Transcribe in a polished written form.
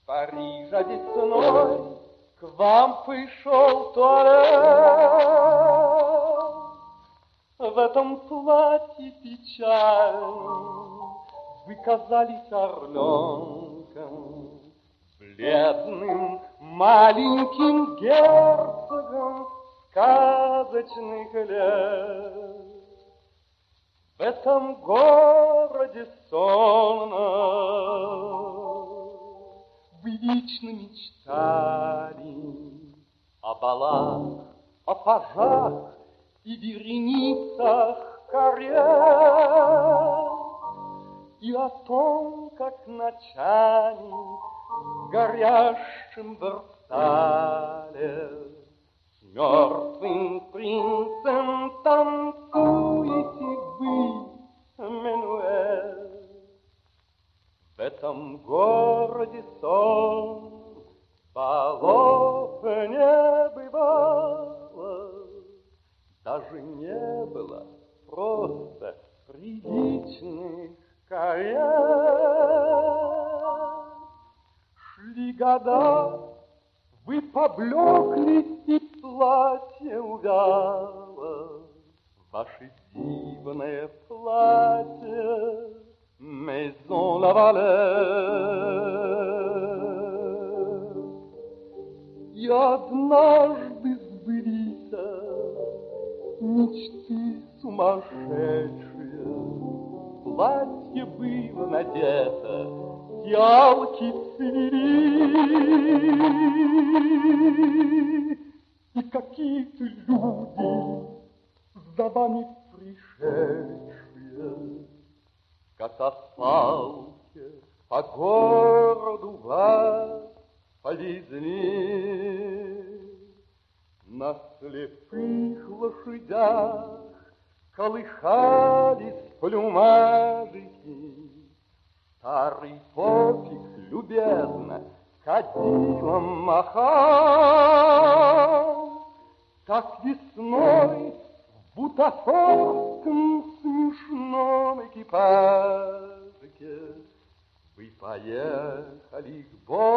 Парижа весной к вам пришел туалет. В этом платье печальном вы казались орленком, бледным маленьким герцогом сказочных лет. В этом городе сонном вы вечно мечтали о балах, о пажах и вереницах карет, и о том, как ночами в горящем Версале с мертвым принцем танцуете вы минуэт. В этом городе сон балов не бывало, даже не было просто приличных карет. Шли года, вы поблекли, и платье увяло, ваше дивное платье Maison Lavalette. И однажды сбылись мечты сумасшедшие. Платье было надето, фиалки цвели, и какие-то люди за вами пришедшие катафалке по городу вас повезли. На слепых лошадях колыхались плюмажики. Старый попик любезно кадилом махал. Так весной в бутафорском смешном экипажике вы поехали к Богу.